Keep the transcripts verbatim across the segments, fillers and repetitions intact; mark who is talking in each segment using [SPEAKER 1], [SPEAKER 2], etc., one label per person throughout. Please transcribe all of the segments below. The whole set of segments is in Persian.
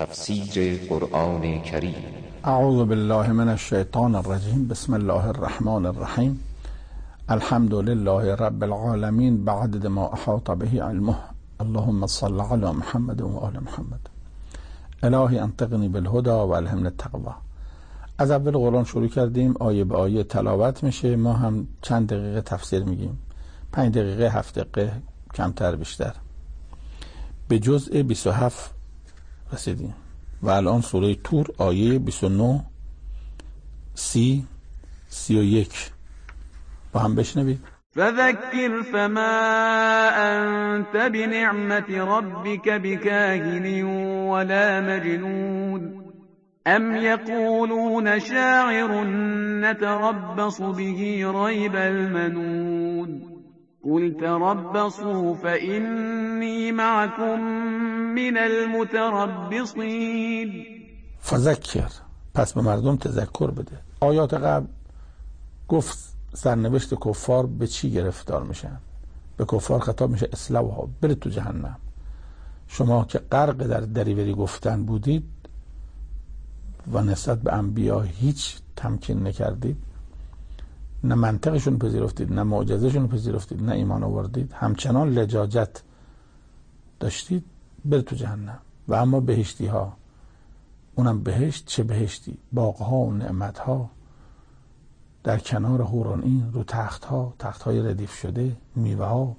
[SPEAKER 1] تفسیر قرآن کریم.
[SPEAKER 2] اعوذ بالله من الشیطان الرجیم. بسم الله الرحمن الرحیم. الحمد لله رب العالمین بعدد ما احاط به علمه. اللهم صل علی محمد و آل محمد. الهی انطقنی بالهدى و الهمنی التقوی. از اول قرآن شروع کردیم، آیه به آیه تلاوت میشه، ما هم چند دقیقه تفسیر میگیم، پنج دقیقه، هفت دقیقه، کمتر بیشتر. به جزء بیست و هفت رسیدیم و الان سوره طور آیه بیست و نه، سی، سی و یک با هم بشنوید.
[SPEAKER 3] فذكر فما أنت بنعمة ربك بكاهن ولا مجنون أم يقولون شاعر نتربص به ريب المنون قل تربصوا فإني معكم من المتربصين.
[SPEAKER 2] فذکر، پس به مردم تذکر بده. آیات قبل گفت سرنوشت کفار به چی گرفتار میشن. به کفار خطاب میشه اسلوها، برید تو جهنم. شما که غرق در دریوری گفتن بودید و نسبت به انبیا هیچ تمکین نکردید، نه منطقشون پذیرفتید، نه معجزهشون پذیرفتید، نه ایمان آوردید، همچنان لجاجت داشتید، برید تو جهنم. و اما بهشتی ها، اونم بهشت، چه بهشتی؟ باغها و نعمت ها در کنار حوران عین، رو تخت ها، تخت های ردیف شده، میوه ها،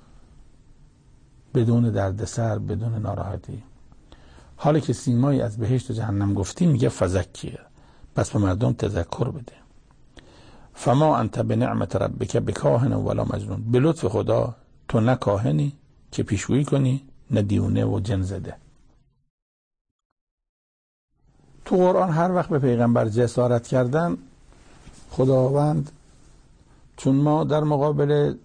[SPEAKER 2] بدون دردسر، بدون ناراحتی. حالا که سیمایی از بهشت و جهنم گفتی، میگه فذکر، پس به مردم تذکر بده. فما انت بنعمت ربک بکاهن ولا مجنون. به لطف خدا تو نه کاهنی که پیشگویی کنی، نه دیونه و جن زده. تو قرآن هر وقت به پیغمبر جسارت کردن، خداوند، چون ما در مقابل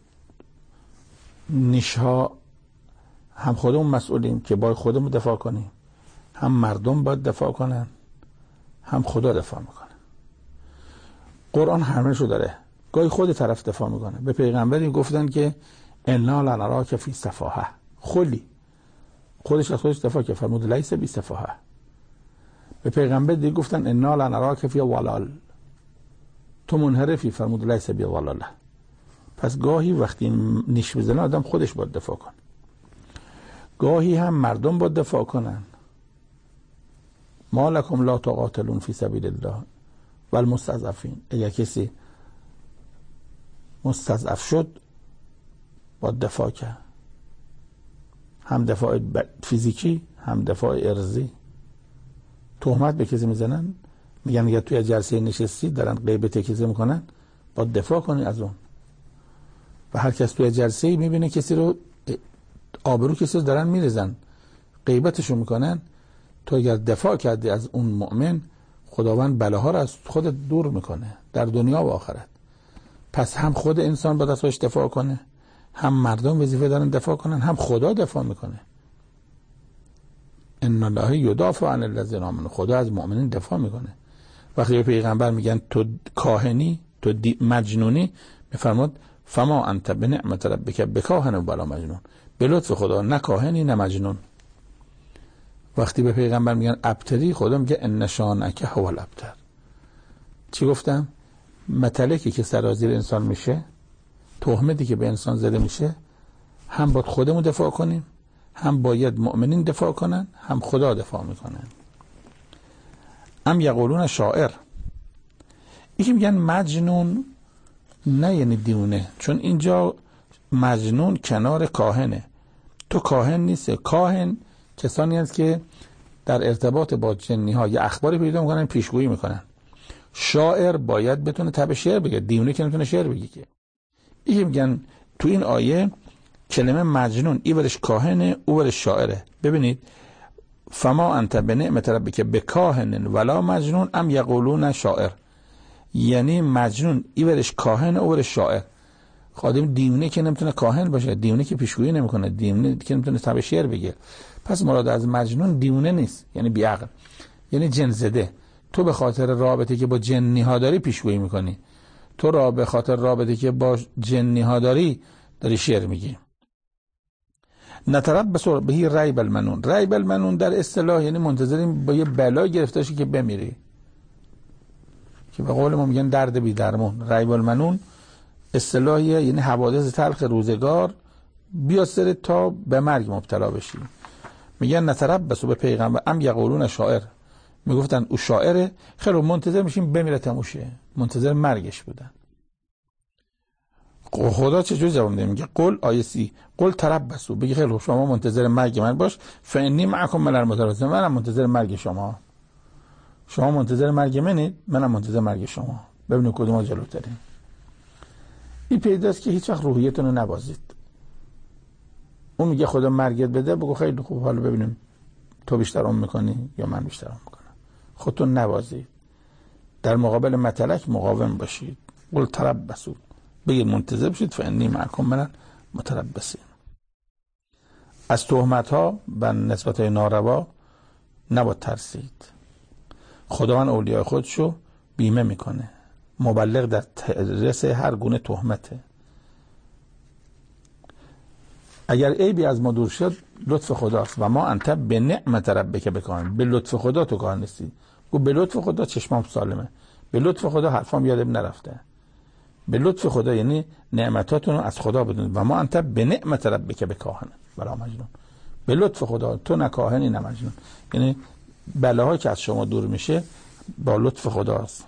[SPEAKER 2] نیشها هم خودمون مسئولیم که باید خودمون دفاع کنیم، هم مردم باید دفاع کنن، هم خدا دفاع میکنه. قرآن همه‌شو داره. گاهی خود طرف دفاع میکنه. به پیغمبری گفتن که انا لنراک فی سفاهه، خلی خودش از خودش دفاع کرد، فرمود لیس بی سفاهه. به پیغمبر دیگه گفتن انا لنراک فی ضلال، تو منحرفی، فرمود لیس بی ضلاله. پس گاهی وقتی نیش بزنه آدم خودش باید دفاع کنه، گاهی هم مردم باید دفاع کنن. ما لکم لا تقاتلون فی سبیل الله و المستضعفین. اگر کسی مستضعف شد باید دفاع کرد، هم دفاع فیزیکی، هم دفاع ارضی. تهمت به کسی میزنن، میگن اگر توی جلسه نشستی دارن غیبت کسی میکنن، باید دفاع کنی از اون. و هر کس توی جلسه میبینه کسی رو، آبرو کسی رو دارن میریزن، غیبتشو میکنن، تو اگر دفاع کردی از اون مؤمن، خداوند بلاها رو از خودت دور میکنه در دنیا و آخرت. پس هم خود انسان باید از خودش دفاع کنه، هم مردم وظیفه دارن دفاع کنن، هم خدا دفاع میکنه. ان الله یدافع عن الذین آمنوا، خدا از مؤمنین دفاع میکنه. وقتی به پیغمبر میگن تو کاهنی، تو مجنونی، میفرماد فما انت بنعمت ربک بکاهن ولا مجنون. به لطف خدا نه کاهنی نه مجنون. وقتی به پیغمبر میگن ابتری، خدا میگه ان شانک هو الابتر. چی گفتم؟ متلکی که سرازیر انسان میشه، تهمتی که به انسان زده میشه، هم باید خودمون دفاع کنیم، هم باید مؤمنین دفاع کنن، هم خدا دفاع میکنن. ام یقولون شاعر، یکی میگن مجنون، نه یعنی دیونه، چون اینجا مجنون کنار کاهنه. تو کاهن نیست. کاهن کسانی هست که در ارتباط با جنی ها یا اخباری پیدا میکنن، پیشگویی میکنن. شاعر باید بتونه تب شعر بگه، دیونه که نمیتونه شعر بگه که. یکی میگن تو این آیه کلمه مجنون، ای ورش کاهنه، او ورش شاعره. ببینید فما انت بنعمت ربک بکاهن ولا مجنون ام یقولون شاعر، یعنی مجنون ای ورش کاهن، او ورش شاعر. خادم دیونه که نمیتونه کاهن باشه، دیونه که پیشگویی نمیکنه، دیونه که نمیتونه تب شعر بگه. پس مراد از مجنون دیونه نیست، یعنی بیعقل، یعنی جن زده. تو به خاطر رابطه که با جنی ها داری پیشگویی میکنی، تو را به خاطر رابطه که با جنی ها داری داری شعر میگی. نتربص به ریب المنون. ریب المنون در اصطلاح یعنی منتظریم با یه بلا گرفته شی که بمیری، که به قول ما میگن درد بی درمون. ریب المنون اصطلاحیه، یعنی حوادث تلخ روزگار بیا سر تا به مرگ مبتلا بشی. میگن نتربص به پیغمبر ام یقولون شاعر، میگفتن او شاعره، خیلی منتظر میشیم بمیره تموشه، منتظر مرگش بودن. خدا چجوری جواب میده؟ میگه قل آیه سی قل تربصوا، بگی خیلی شما منتظر مرگ من باش، فانی معکم من المتربصین، منم منتظر مرگ شما. شما منتظر مرگ منید، منم منتظر مرگ شما، ببینید کدوم جلوترین. این پیداست که هیچ وقت روحیتون رو نبازید. اون میگه خدا مرگت بده، بگو خیلی خوب، حالا ببینیم تو بیشتر عمر میکنی یا من بیشتر عمر میکنم. خودتون نبازید، در مقابل متلک مقاوم باشید. قل تربصوا، بگید منتظر بشید، فانی معکم من المتربصین. از تهمت ها و نسبت های ناروا نباید ترسید. خداوند اولیاء خودشو بیمه میکنه، مبلغ در تدریس هر گونه تهمته. اگر عیبی از ما دور شد لطف خداست. و ما انت به نعمت ربک بکان، به لطف خدا تو کار نیستی. گو به لطف خدا چشمام سالمه، به لطف خدا حرفام یادم نرفته. به لطف خدا یعنی نعمتاتون رو از خدا بدونید. و ما انت به نعمت ربک بکاهن ولا مجنون، به لطف خدا تو نه کاهنی نه مجنون، یعنی بلاهایی که از شما دور میشه با لطف خداست.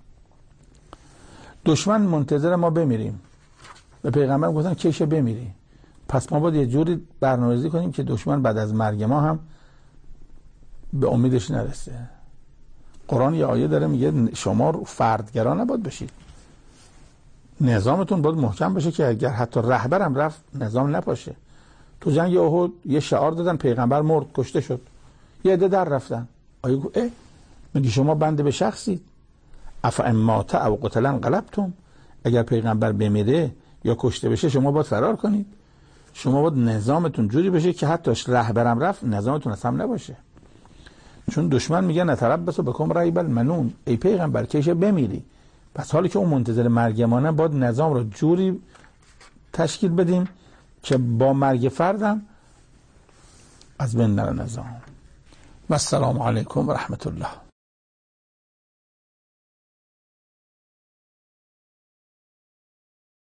[SPEAKER 2] دشمن منتظر ما بمیریم، به پیغمبر گفتن کیشه بمیری، پس ما باید یه جوری برنامه‌ریزی کنیم که دشمن بعد از مرگ ما هم به امیدش نرسه. قرآن یه آیه داره میگه شما فردگرا نباید بشید، نظامتون باید محکم بشه که اگر حتی رهبرم رفت نظام نپاشه. تو جنگ احد یه شعار دادن، پیغمبر مرد، کشته شد، یه عده در رفتن. آیه گفت اه میگی شما بنده به شخصید، افا مات او قتل انقلبتم، اگر پیغمبر بمیره یا کشته بشه شما باید فرار کنید. شما باید نظامتون جوری بشه که حتی رهبرم رفت نظامتون اصلا نباشه. چون دشمن میگه نتربصوا بکم ریب المنون، ای پیغمبر کیشه بمیری. پس حالی که اون منتظر مرگ مانه باید نظام رو جوری تشکیل بدیم که با مرگ فردم از بین نره نظام. و السلام علیکم و رحمت الله.